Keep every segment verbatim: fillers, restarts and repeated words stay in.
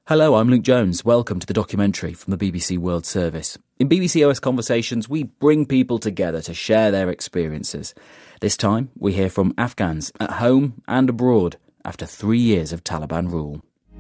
Hello, I'm Luke Jones. Welcome to the documentary from the B B C World Service. In B B C O S Conversations, we bring people together to share their experiences. This time, we hear from Afghans at home and abroad after three years of Taliban rule.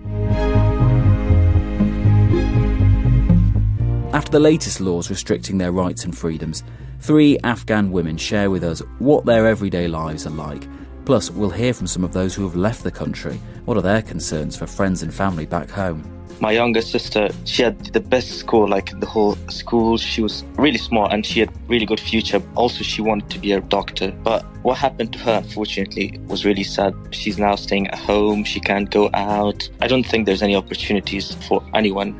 After the latest laws restricting their rights and freedoms, three Afghan women share with us what their everyday lives are like. Plus, we'll hear from some of those who have left the country. What are their concerns for friends and family back home? My younger sister, she had the best score, like the whole school. She was really smart and she had really good future. Also, she wanted to be a doctor. But what happened to her, unfortunately, was really sad. She's now staying at home. She can't go out. I don't think there's any opportunities for anyone.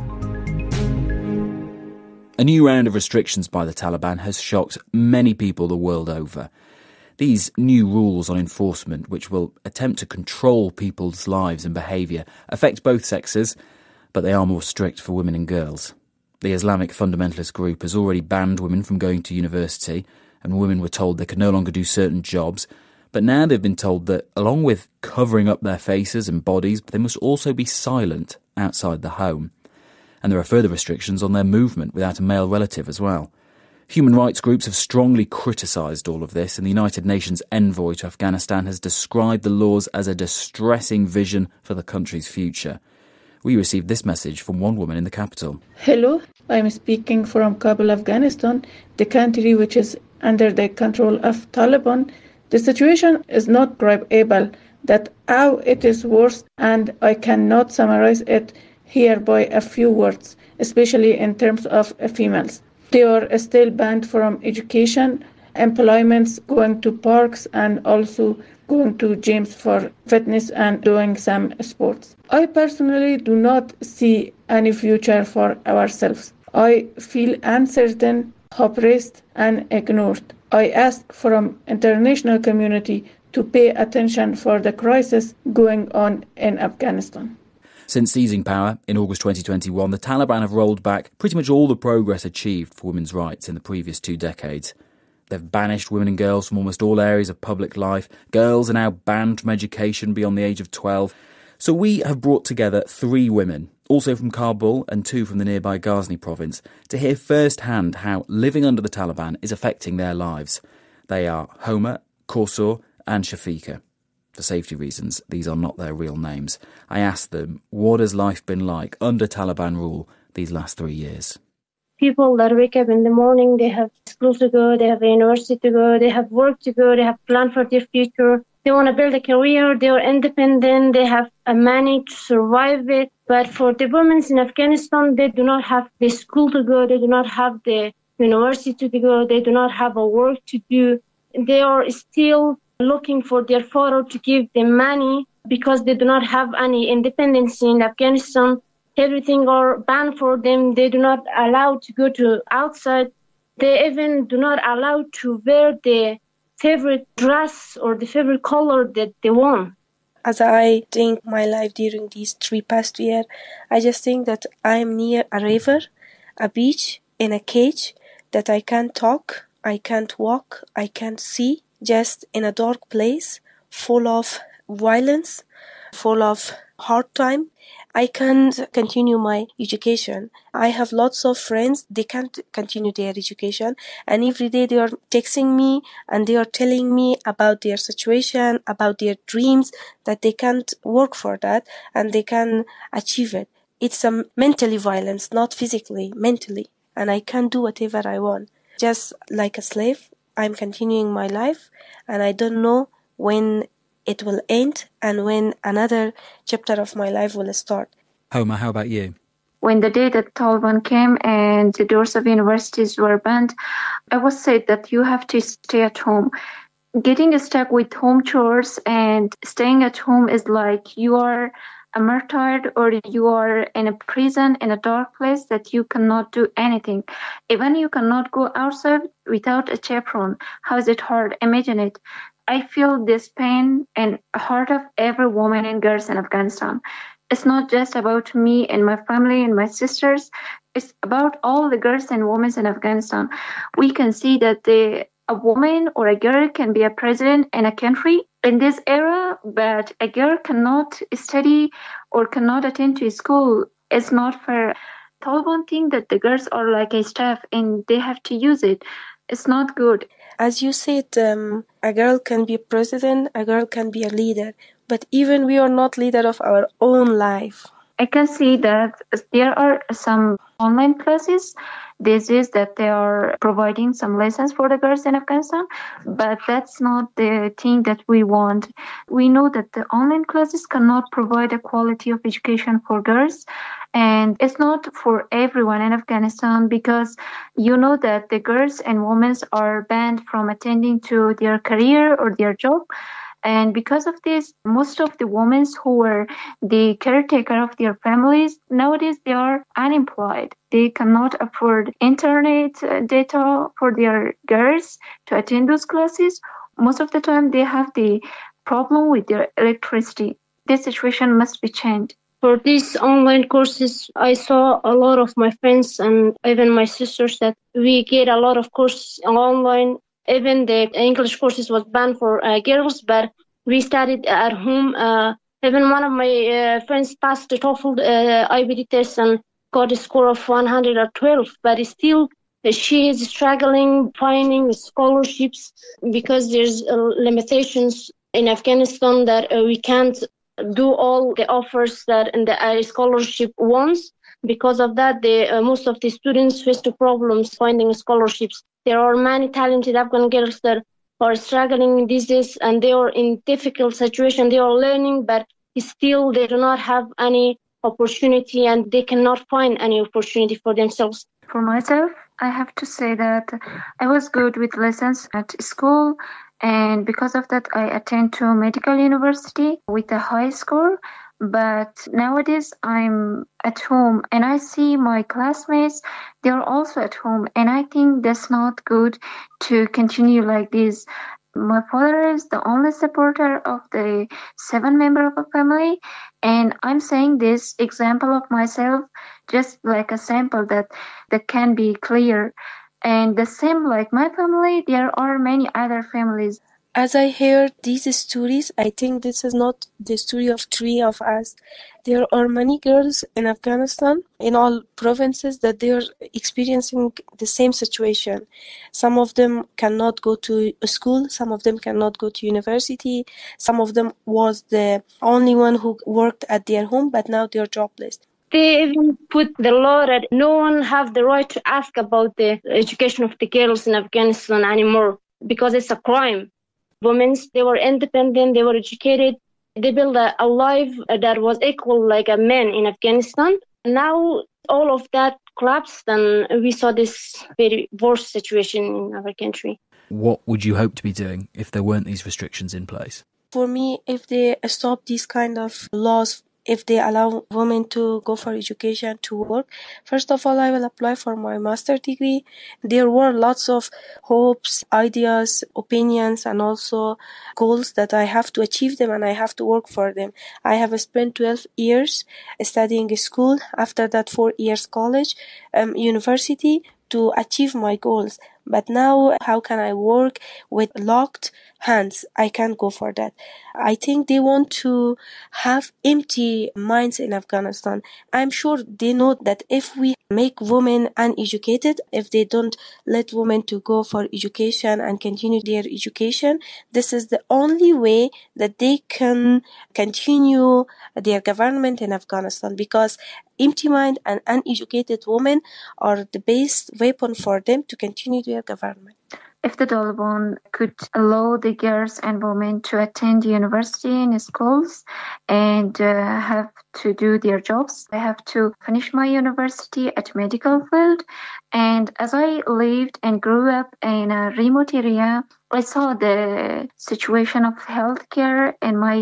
A new round of restrictions by the Taliban has shocked many people the world over. These new rules on enforcement, which will attempt to control people's lives and behaviour, affect both sexes, but they are more strict for women and girls. The Islamic fundamentalist group has already banned women from going to university, and women were told they could no longer do certain jobs. But now they've been told that, along with covering up their faces and bodies, they must also be silent outside the home. And there are further restrictions on their movement without a male relative as well. Human rights groups have strongly criticised all of this, and the United Nations envoy to Afghanistan has described the laws as a distressing vision for the country's future. We received this message from one woman in the capital. Hello, I'm speaking from Kabul, Afghanistan, the country which is under the control of Taliban. The situation is not describable, that how it is worse, and I cannot summarize it here by a few words, especially in terms of females. They are still banned from education, employments, going to parks, and also going to gyms for fitness and doing some sports. I personally do not see any future for ourselves. I feel uncertain, oppressed, and ignored. I ask from international community to pay attention for the crisis going on in Afghanistan. Since seizing power in August twenty twenty-one, the Taliban have rolled back pretty much all the progress achieved for women's rights in the previous two decades. They've banished women and girls from almost all areas of public life. Girls are now banned from education beyond the age of twelve. So we have brought together three women, also from Kabul and two from the nearby Ghazni province, to hear firsthand how living under the Taliban is affecting their lives. They are Homa, Kaursar and Shafiqa. For safety reasons, these are not their real names. I asked them, what has life been like under Taliban rule these last three years? People that wake up in the morning, they have school to go, they have a university to go, they have work to go, they have plan for their future. They want to build a career, they are independent, they have a money to survive it. But for the women in Afghanistan, they do not have the school to go, they do not have the university to go, they do not have a work to do. They are still looking for their father to give them money because they do not have any independence in Afghanistan. Everything are banned for them. They do not allow to go to outside. They even do not allow to wear the favorite dress or the favorite color that they want. As I think my life during these three past years, I just think that I'm near a river, a beach, in a cage, that I can't talk, I can't walk, I can't see. Just in a dark place, full of violence, full of hard time. I can't continue my education. I have lots of friends, they can't continue their education, and every day they are texting me and they are telling me about their situation, about their dreams, that they can't work for that and they can achieve it. It's a mentally violence, not physically, mentally, and I can't do whatever I want. Just like a slave, I'm continuing my life, and I don't know when it will end and when another chapter of my life will start. Homa, how about you? When the day that Taliban came and the doors of universities were banned, I was said that you have to stay at home. Getting stuck with home chores and staying at home is like you are a martyr or you are in a prison in a dark place that you cannot do anything. Even you cannot go outside without a chaperone. How is it hard? Imagine it. I feel this pain in the heart of every woman and girls in Afghanistan. It's not just about me and my family and my sisters. It's about all the girls and women in Afghanistan. We can see that the a woman or a girl can be a president in a country in this era, but a girl cannot study or cannot attend to school. It's not fair. Taliban think that the girls are like a staff and they have to use it. It's not good. As you said, um, a girl can be a president, a girl can be a leader, but even we are not leader of our own life. I can see that there are some online classes these days that they are providing some lessons for the girls in Afghanistan, but that's not the thing that we want. We know that the online classes cannot provide a quality of education for girls, and it's not for everyone in Afghanistan because you know that the girls and women are banned from attending to their career or their job. And because of this, most of the women who were the caretaker of their families, nowadays they are unemployed. They cannot afford internet data for their girls to attend those classes. Most of the time they have the problem with their electricity. This situation must be changed. For these online courses, I saw a lot of my friends and even my sisters that we get a lot of courses online. Even the English courses was banned for uh, girls, but we studied at home. Uh, even one of my uh, friends passed the TOEFL uh, I B D test and got a score of one hundred twelve, but still uh, she is struggling finding scholarships because there's uh, limitations in Afghanistan that uh, we can't do all the offers that in the uh, scholarship wants. Because of that, the, uh, most of the students face the problems finding scholarships. There are many talented Afghan girls that are struggling these days and they are in difficult situation. They are learning, but still they do not have any opportunity and they cannot find any opportunity for themselves. For myself, I have to say that I was good with lessons at school, and because of that, I attend to medical university with a high score. But nowadays I'm at home and I see my classmates, they're also at home, and I think that's not good to continue like this. My father is the only supporter of the seven member of a family, and I'm saying this example of myself just like a sample that that can be clear. And the same like my family, there are many other families. As I heard these stories, I think this is not the story of three of us. There are many girls in Afghanistan, in all provinces, that they are experiencing the same situation. Some of them cannot go to school, some of them cannot go to university, some of them was the only one who worked at their home, but now they are jobless. They even put the law that no one have the right to ask about the education of the girls in Afghanistan anymore because it's a crime. Women, they were independent, they were educated, they built a, a life that was equal like a man in Afghanistan. Now all of that collapsed and we saw this very worse situation in our country. What would you hope to be doing if there weren't these restrictions in place? For me, if they stop these kind of laws, if they allow women to go for education, to work, first of all, I will apply for my master degree. There were lots of hopes, ideas, opinions, and also goals that I have to achieve them and I have to work for them. I have spent twelve years studying school, after that four years college, um, university, to achieve my goals. But now, how can I work with locked hands? I can't go for that. I think they want to have empty minds in Afghanistan. I'm sure they know that if we make women uneducated, if they don't let women to go for education and continue their education, this is the only way that they can continue their government in Afghanistan, because empty mind and uneducated women are the best weapon for them to continue their government. If the Taliban could allow the girls and women to attend university and schools and uh, have to do their jobs, I have to finish my university at medical field. And as I lived and grew up in a remote area, I saw the situation of healthcare in my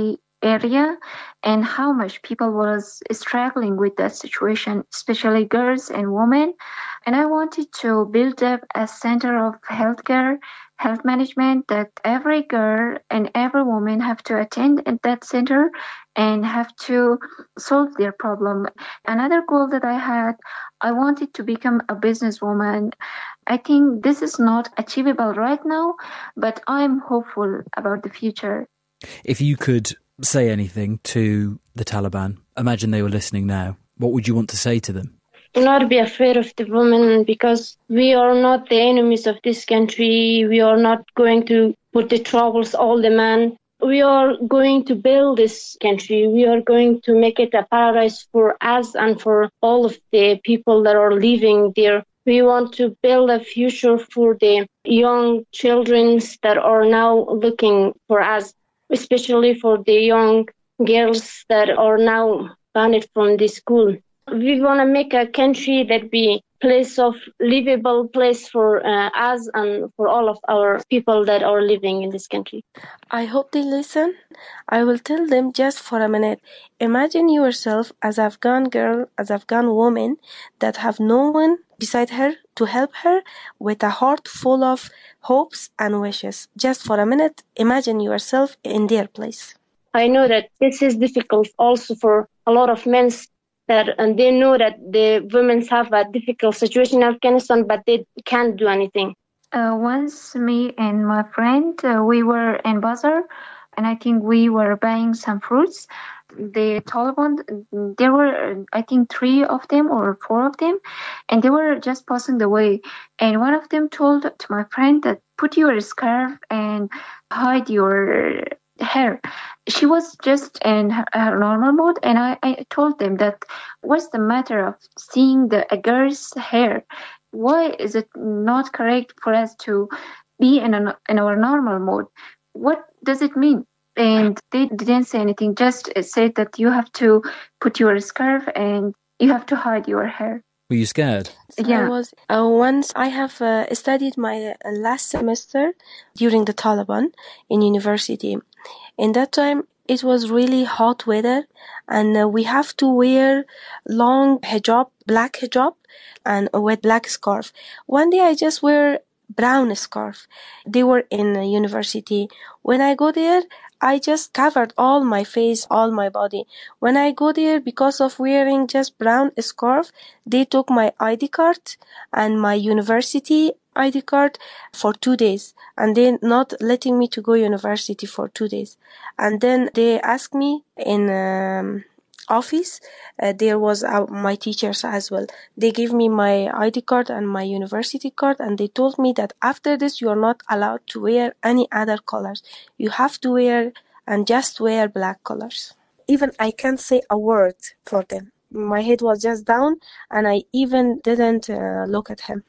area and how much people was struggling with that situation, especially girls and women. And I wanted to build up a center of healthcare, health management that every girl and every woman have to attend at that center and have to solve their problem. Another goal that I had, I wanted to become a businesswoman. I think this is not achievable right now, but I'm hopeful about the future. If you could say anything to the Taliban, imagine they were listening now, what would you want to say to them? Do not be afraid of the women, because we are not the enemies of this country. We are not going to put the troubles all the men. We are going to build this country. We are going to make it a paradise for us and for all of the people that are living there. We want to build a future for the young children that are now looking for us, especially for the young girls that are now banned from the school. We want to make a country that be place of livable place for uh, us and for all of our people that are living in this country. I hope they listen. I will tell them just for a minute. Imagine yourself as an Afghan girl, as an Afghan woman that have no one beside her to help her, with a heart full of hopes and wishes. Just for a minute, imagine yourself in their place. I know that this is difficult also for a lot of men, that and they know that the women have a difficult situation in Afghanistan, but they can't do anything. Uh, once me and my friend, uh, we were in bazaar, and I think we were buying some fruits. The Taliban, there were, I think, three of them or four of them, and they were just passing the way. And one of them told to my friend that put your scarf and hide your hair. She was just in her, her normal mode, and I, I told them that what's the matter of seeing the a girl's hair? Why is it not correct for us to be in, a, in our normal mode? What does it mean? And they didn't say anything, just said that you have to put your scarf and you have to hide your hair. Were you scared? Yeah. I was, uh, once I have uh, studied my uh, last semester during the Taliban in university. In that time, it was really hot weather, and uh, we have to wear long hijab, black hijab, and a wet black scarf. One day I just wear brown scarf. They were in a university. When I go there, I just covered all my face, all my body. When I go there, because of wearing just brown scarf, they took my I D card and my university I D card for two days, and then not letting me to go university for two days. And then they asked me in um, office, uh, there was uh, my teachers as well. They gave me my I D card and my university card, and they told me that after this you are not allowed to wear any other colors. You have to wear and just wear black colors. Even I can't say a word for them. My head was just down, and I even didn't uh, look at him.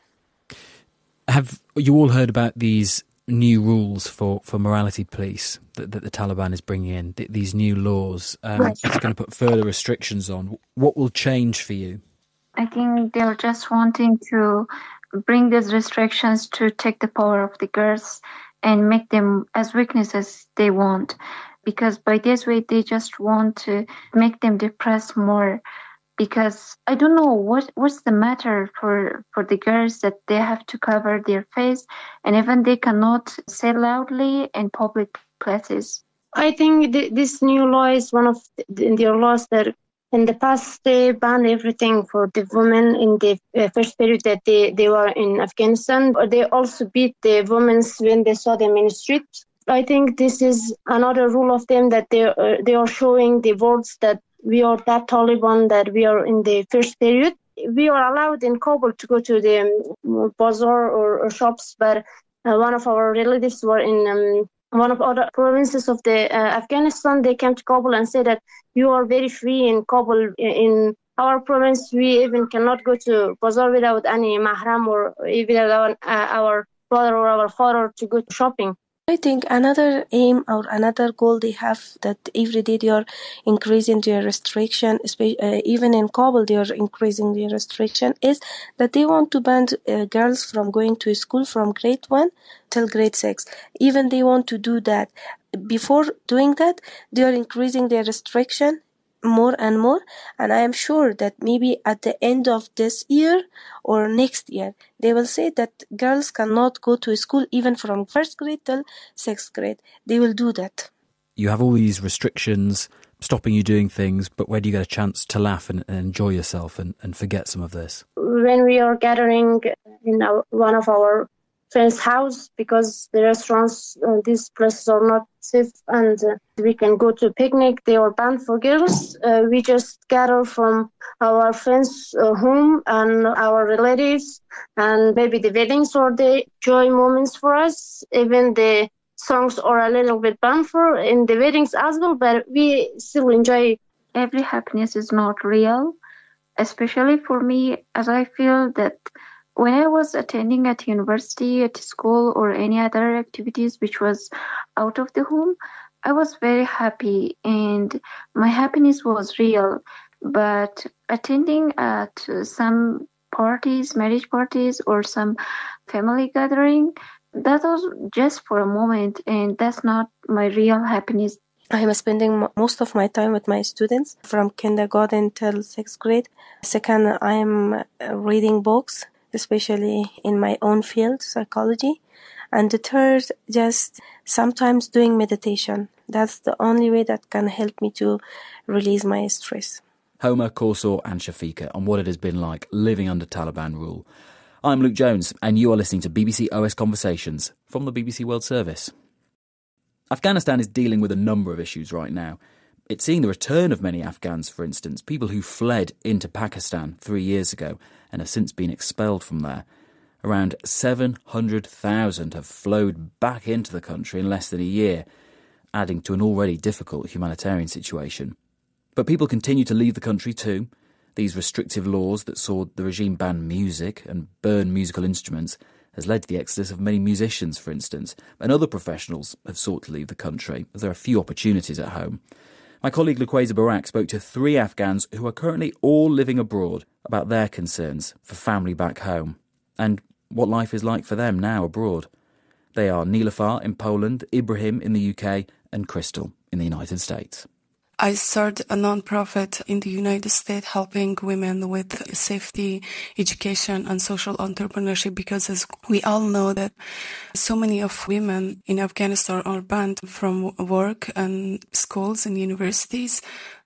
Have you all heard about these new rules for, for morality police that, that the Taliban is bringing in, th- these new laws? Um, Right. It's going to put further restrictions on. What will change for you? I think they're just wanting to bring these restrictions to take the power of the girls and make them as weakness as they want. Because by this way, they just want to make them depressed more. Because I don't know what what's the matter for, for the girls that they have to cover their face, and even they cannot say loudly in public places. I think th- this new law is one of the, their laws that in the past they banned everything for the women in the uh, first period that they, they were in Afghanistan. But they also beat the women when they saw them in the street. I think this is another rule of them that they uh, they are showing the words that we are that Taliban that we are in the first period. We are allowed in Kabul to go to the um, bazaar or, or shops, but uh, one of our relatives were in um, one of other provinces of the uh, Afghanistan. They came to Kabul and said that you are very free in Kabul. In our province, we even cannot go to bazaar without any mahram or without our, uh, our brother or our father to go shopping. I think another aim or another goal they have, that every day they are increasing their restriction, uh, even in Kabul they are increasing their restriction, is that they want to ban uh, girls from going to school from grade one till grade six. Even they want to do that. before doing that, they are increasing their restriction more and more. And I am sure that maybe at the end of this year or next year, they will say that girls cannot go to school even from first grade till sixth grade. They will do that. You have all these restrictions stopping you doing things, but where do you get a chance to laugh and, and enjoy yourself and, and forget some of this? When we are gathering in our, one of our friend's house, because the restaurants, uh, these places are not safe, and uh, we can go to a picnic, they are banned for girls. Uh, we just gather from our friends' uh, home and our relatives, and maybe the weddings are the joy moments for us. Even the songs are a little bit banned for in the weddings as well, but we still enjoy. Every happiness is not real, especially for me, as I feel that when I was attending at university, at school, or any other activities which was out of the home, I was very happy and my happiness was real. But attending at some parties, marriage parties, or some family gathering, that was just for a moment, and that's not my real happiness. I am spending most of my time with my students from kindergarten till sixth grade. Second, I am reading books, especially in my own field, psychology. And the third, just sometimes doing meditation. That's the only way that can help me to release my stress. Homa, Kaursar and Shafiqa on what it has been like living under Taliban rule. I'm Luke Jones, and you are listening to B B C O S Conversations from the B B C World Service. Afghanistan is dealing with a number of issues right now. It's seeing the return of many Afghans, for instance, people who fled into Pakistan three years ago and have since been expelled from there. Around seven hundred thousand have flowed back into the country in less than a year, adding to an already difficult humanitarian situation. But people continue to leave the country too. These restrictive laws that saw the regime ban music and burn musical instruments has led to the exodus of many musicians, for instance, and other professionals have sought to leave the country, as there are few opportunities at home. My colleague Luqueza Barak spoke to three Afghans who are currently all living abroad about their concerns for family back home and what life is like for them now abroad. They are Nilufar in Poland, Ibrahim in the U K and Crystal in the United States. I started a non-profit in the United States helping women with safety, education and social entrepreneurship, because as we all know that so many of women in Afghanistan are banned from work and schools and universities.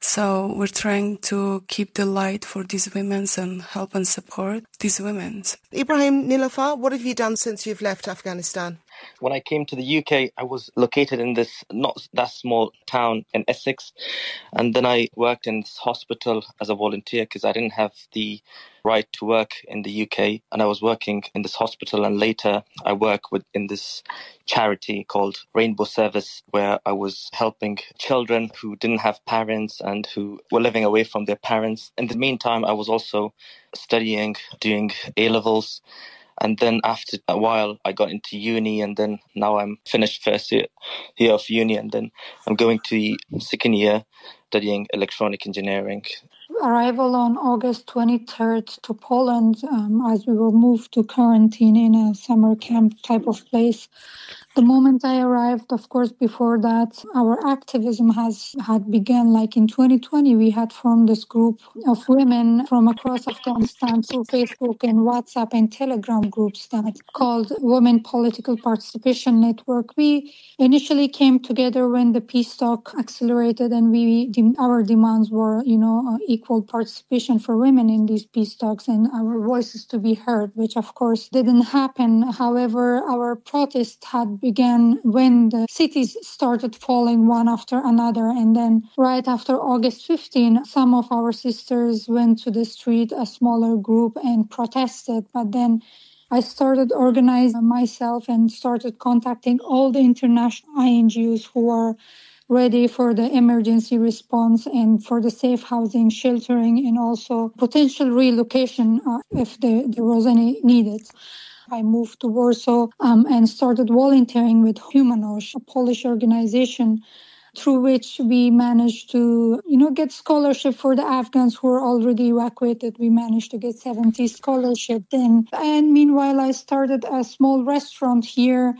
So we're trying to keep the light for these women and help and support these women. Ibrahim, Nilufar, what have you done since you've left Afghanistan? When I came to the U K, I was located in this not that small town in Essex. And then I worked in this hospital as a volunteer because I didn't have the right to work in the U K. And I was working in this hospital. And later I worked with in this charity called Rainbow Service, where I was helping children who didn't have parents and who were living away from their parents. In the meantime, I was also studying, doing A-levels. And then after a while, I got into uni, and then now I'm finished first year, year of uni, and then I'm going to the second year studying electronic engineering. Arrival on August twenty-third to Poland, um, as we were moved to quarantine in a summer camp type of place. The moment I arrived, of course, before that, our activism has had begun. Like in twenty twenty, we had formed this group of women from across Afghanistan through Facebook and WhatsApp and Telegram groups that called Women Political Participation Network. We initially came together when the peace talk accelerated, and we our demands were, you know, equal participation for women in these peace talks and our voices to be heard, which of course didn't happen. However, our protest had began when the cities started falling one after another. And then right after August fifteenth, some of our sisters went to the street, a smaller group, and protested. But then I started organizing myself and started contacting all the international I N G Os who are ready for the emergency response and for the safe housing, sheltering, and also potential relocation uh, if there, there was any needed. I moved to Warsaw um, and started volunteering with Humanosh, a Polish organization, through which we managed to, you know, get scholarship for the Afghans who were already evacuated. We managed to get seventy scholarships then. And meanwhile, I started a small restaurant here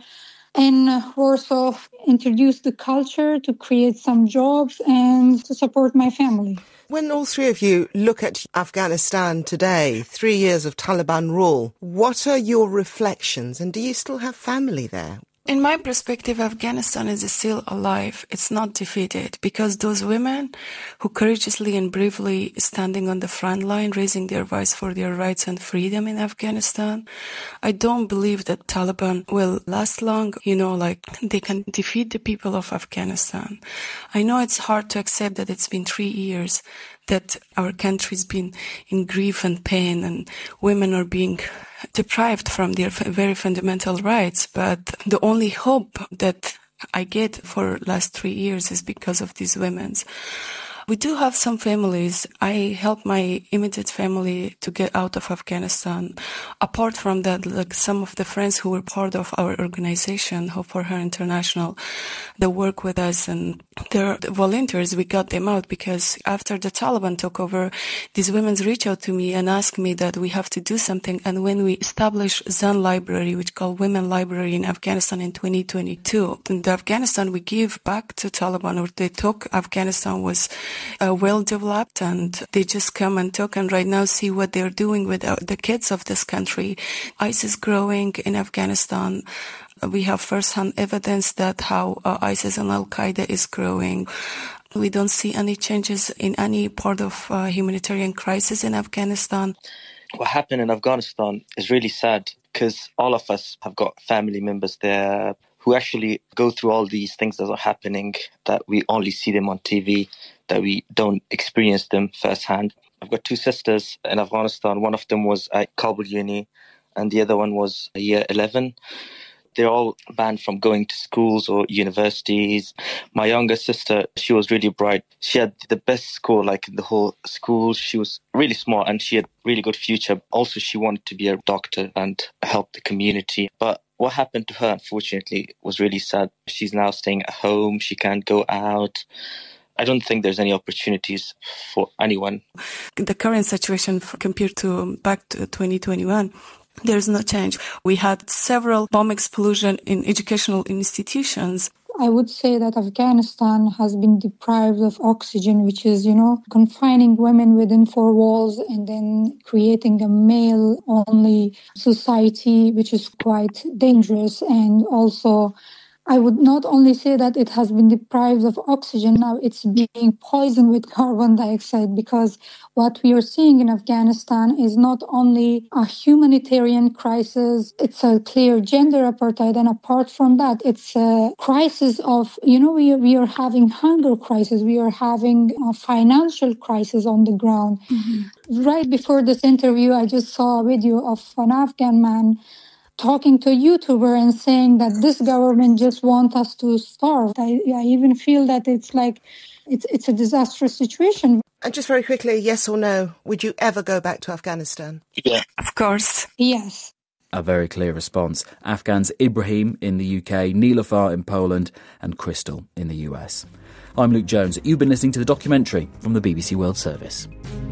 in Warsaw, introduce the culture, to create some jobs and to support my family. When all three of you look at Afghanistan today, three years of Taliban rule, what are your reflections, and do you still have family there? In my perspective, Afghanistan is still alive. It's not defeated, because those women who courageously and bravely standing on the front line, raising their voice for their rights and freedom in Afghanistan, I don't believe that Taliban will last long. You know, like they can defeat the people of Afghanistan. I know it's hard to accept that it's been three years that our country's been in grief and pain, and women are being deprived from their very fundamental rights. But the only hope that I get for last three years is because of these women's. We do have some families. I help my immediate family to get out of Afghanistan. Apart from that, like some of the friends who were part of our organization, Hope for Her International, they work with us, and they're volunteers. We got them out because after the Taliban took over, these women reached out to me and asked me that we have to do something. And when we established Zan Library, which called Women Library in Afghanistan in twenty twenty-two, in the Afghanistan we give back to Taliban, or they took Afghanistan was Uh, well developed, and they just come and talk, and right now see what they're doing with uh, the kids of this country. ISIS growing in Afghanistan. Uh, we have first-hand evidence that how uh, ISIS and Al-Qaeda is growing. We don't see any changes in any part of uh, humanitarian crisis in Afghanistan. What happened in Afghanistan is really sad, because all of us have got family members there who actually go through all these things that are happening, that we only see them on T V, that we don't experience them firsthand. I've got two sisters in Afghanistan. One of them was at Kabul Uni, and the other one was year eleven. They're all banned from going to schools or universities. My younger sister, she was really bright. She had the best score, like in the whole school. She was really smart and she had really good future. Also, she wanted to be a doctor and help the community. But what happened to her, unfortunately, was really sad. She's now staying at home. She can't go out. I don't think there's any opportunities for anyone. The current situation compared to back to twenty twenty-one, there's no change. We had several bomb explosions in educational institutions. I would say that Afghanistan has been deprived of oxygen, which is, you know, confining women within four walls and then creating a male-only society, which is quite dangerous. And also, I would not only say that it has been deprived of oxygen, now it's being poisoned with carbon dioxide, because what we are seeing in Afghanistan is not only a humanitarian crisis, it's a clear gender apartheid, and apart from that, it's a crisis of, you know, we, we are having hunger crisis, we are having a financial crisis on the ground. Mm-hmm. Right before this interview, I just saw a video of an Afghan man talking to a YouTuber and saying that this government just wants us to starve. I, I even feel that it's like, it's it's a disastrous situation. And just very quickly, yes or no, would you ever go back to Afghanistan? Yeah. Of course. Yes. A very clear response. Afghans Ibrahim in the U K, Nilofar in Poland, and Crystal in the U S. I'm Luke Jones. You've been listening to the documentary from the B B C World Service.